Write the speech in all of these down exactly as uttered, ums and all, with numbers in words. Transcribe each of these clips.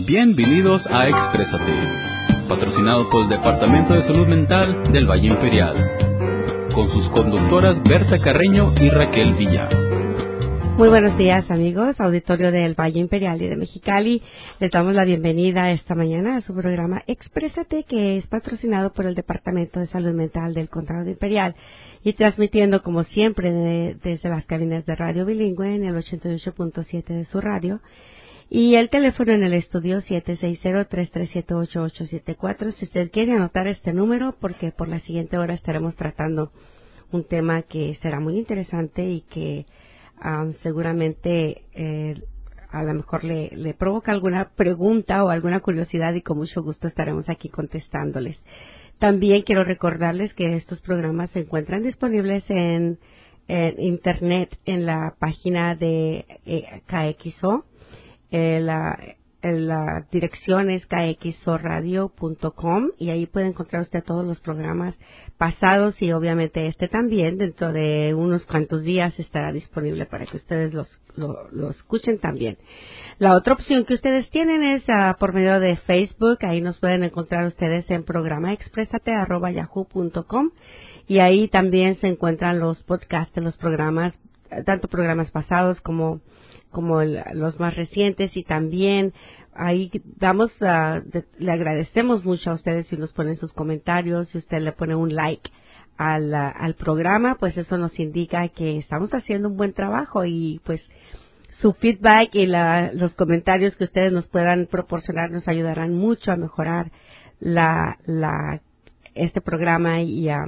Bienvenidos a Exprésate, patrocinado por el Departamento de Salud Mental del Valle Imperial, con sus conductoras Berta Carreño y Raquel Villa. Muy buenos días, amigos, auditorio del Valle Imperial y de Mexicali. Les damos la bienvenida esta mañana a su programa Exprésate, que es patrocinado por el Departamento de Salud Mental del Condado Imperial y transmitiendo, como siempre, de, desde las cabinas de radio bilingüe en el ochenta y ocho punto siete de su radio. Y el teléfono en el estudio siete seis cero, tres tres siete, ocho ocho siete cuatro. Si usted quiere anotar este número, porque por la siguiente hora estaremos tratando un tema que será muy interesante y que um, seguramente eh, a lo mejor le, le provoca alguna pregunta o alguna curiosidad, y con mucho gusto estaremos aquí contestándoles. También quiero recordarles que estos programas se encuentran disponibles en, en Internet en la página de eh, K X O. Eh, la, la dirección es k x o radio punto com y ahí puede encontrar usted todos los programas pasados y obviamente este también. Dentro de unos cuantos días estará disponible para que ustedes los, lo, lo escuchen también. La otra opción que ustedes tienen es uh, por medio de Facebook. Ahí nos pueden encontrar ustedes en programa expresate arroba yahoo punto com y ahí también se encuentran los podcasts de los programas, tanto programas pasados como como el, los más recientes, y también ahí damos, uh, de, le agradecemos mucho a ustedes si nos ponen sus comentarios, si usted le pone un like al, uh, al programa, pues eso nos indica que estamos haciendo un buen trabajo, y pues su feedback y la, los comentarios que ustedes nos puedan proporcionar nos ayudarán mucho a mejorar la, la este programa y a,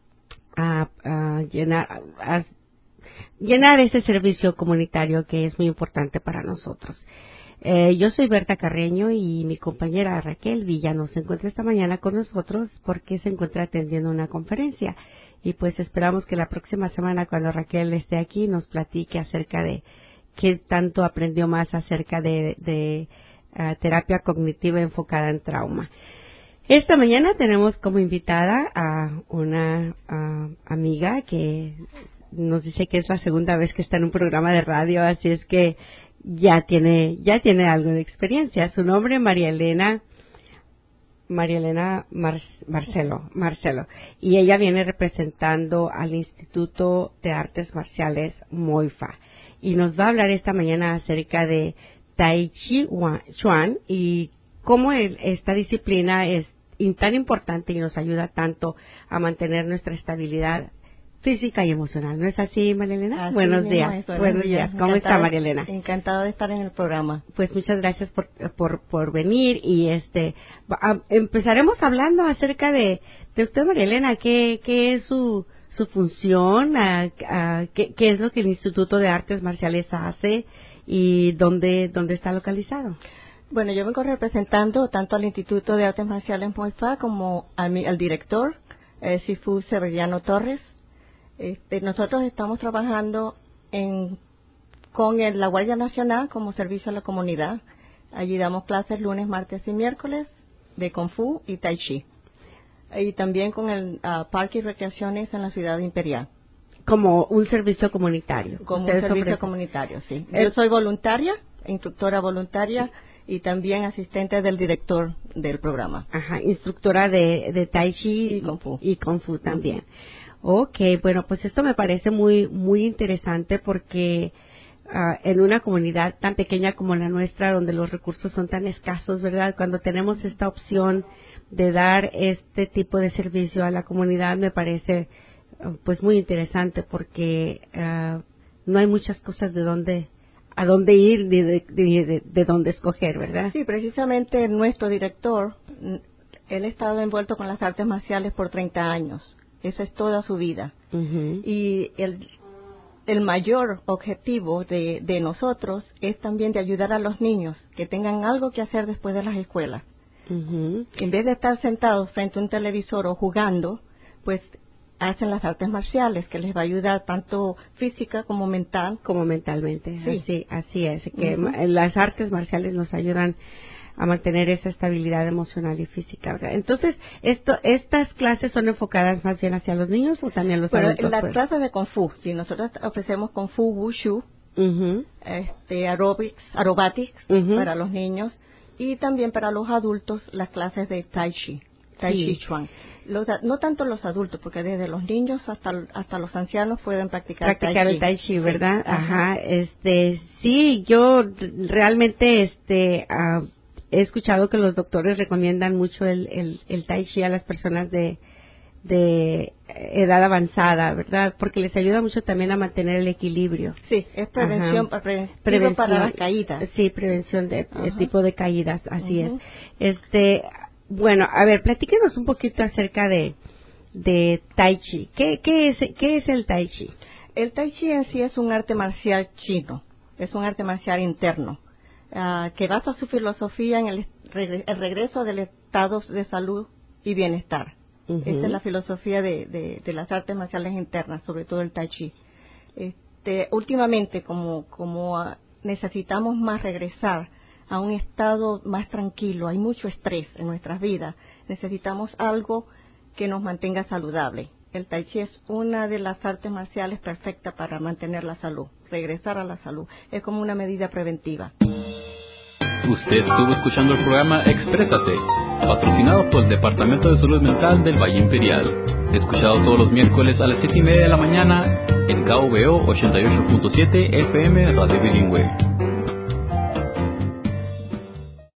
a, a llenar a, llenar ese servicio comunitario que es muy importante para nosotros. Eh, yo soy Berta Carreño y mi compañera Raquel Villa nos encuentra esta mañana con nosotros porque se encuentra atendiendo una conferencia, y pues esperamos que la próxima semana, cuando Raquel esté aquí, nos platique acerca de qué tanto aprendió más acerca de, de uh, terapia cognitiva enfocada en trauma. Esta mañana tenemos como invitada a una uh, amiga que nos dice que es la segunda vez que está en un programa de radio, así es que ya tiene ya tiene algo de experiencia. Su nombre es María Elena María Elena Mar, Marcelo Marcelo y ella viene representando al Instituto de Artes Marciales Moifa, y nos va a hablar esta mañana acerca de Tai Chi Chuan y cómo el, esta disciplina es tan importante y nos ayuda tanto a mantener nuestra estabilidad física y emocional. ¿No es así, María Elena? Así buenos mismo días. Es, buenos, buenos días. días. ¿Cómo está, María Elena? Encantada de estar en el programa. Pues muchas gracias por por, por venir, y este a, empezaremos hablando acerca de, de usted, María Elena. ¿Qué, qué es su su función? A, a, qué, ¿Qué es lo que el Instituto de Artes Marciales hace y dónde dónde está localizado? Bueno, yo vengo representando tanto al Instituto de Artes Marciales Moifa como al, al director, eh, Sifu Severiano Torres. Este, nosotros estamos trabajando en, con el, la Guardia Nacional como servicio a la comunidad. Allí damos clases lunes, martes y miércoles de Kung Fu y Tai Chi. Y también con el uh, Parque y Recreaciones en la Ciudad Imperial. Como un servicio comunitario. Como un servicio ofrecen? comunitario, sí. Eh, Yo soy voluntaria, instructora voluntaria y también asistente del director del programa. Ajá, instructora de, de Tai Chi y Kung Fu. Y Kung Fu también. Uh-huh. Ok, bueno, pues esto me parece muy muy interesante porque uh, en una comunidad tan pequeña como la nuestra, donde los recursos son tan escasos, ¿verdad? Cuando tenemos esta opción de dar este tipo de servicio a la comunidad, me parece uh, pues muy interesante porque uh, no hay muchas cosas de dónde a dónde ir ni de, de, de, de dónde escoger, ¿verdad? Sí, precisamente nuestro director, él ha estado envuelto con las artes marciales por treinta años. Esa es toda su vida. Uh-huh. Y el, el mayor objetivo de, de nosotros es también de ayudar a los niños que tengan algo que hacer después de las escuelas. Uh-huh. En vez de estar sentados frente a un televisor o jugando, pues hacen las artes marciales, que les va a ayudar tanto física como mental. Como mentalmente, sí. así, así es. Que uh-huh. las artes marciales nos ayudan a mantener esa estabilidad emocional y física, ¿verdad? Entonces, esto, ¿estas clases son enfocadas más bien hacia los niños o también los bueno, adultos? Las pues? clases de Kung Fu, si nosotros ofrecemos Kung Fu, Wushu, uh-huh. este, aerobics, aerobatics uh-huh. para los niños, Y también para los adultos las clases de Tai Chi, Tai Sí. Chi Chuan. Los, no tanto los adultos, porque desde los niños hasta hasta los ancianos pueden practicar, practicar tai el Tai Chi, ¿verdad? Sí. Ajá. Este, sí, yo realmente, este, uh, he escuchado que los doctores recomiendan mucho el, el, el Tai Chi a las personas de, de edad avanzada, ¿verdad? Porque les ayuda mucho también a mantener el equilibrio. Sí, es prevención, Ajá. preventivo prevención para las caídas. Sí, prevención de, de tipo de caídas, así Ujú. es. Este, bueno, a ver, platíquenos un poquito acerca de, de Tai Chi. ¿Qué, qué es, qué es el Tai Chi? El Tai Chi en sí es un arte marcial chino, es un arte marcial interno, uh, que basa su filosofía en el, regre el regreso del estado de salud y bienestar. Uh-huh. Esa es la filosofía de, de, de las artes marciales internas, sobre todo el Tai Chi. Este, últimamente, como, como uh, necesitamos más regresar a un estado más tranquilo, hay mucho estrés en nuestras vidas, necesitamos algo que nos mantenga saludable. El Tai Chi es una de las artes marciales perfectas para mantener la salud, regresar a la salud. Es como una medida preventiva. Usted estuvo escuchando el programa Exprésate, patrocinado por el Departamento de Salud Mental del Valle Imperial. Escuchado todos los miércoles a las siete y media de la mañana en K V O ochenta y ocho punto siete F M Radio Bilingüe.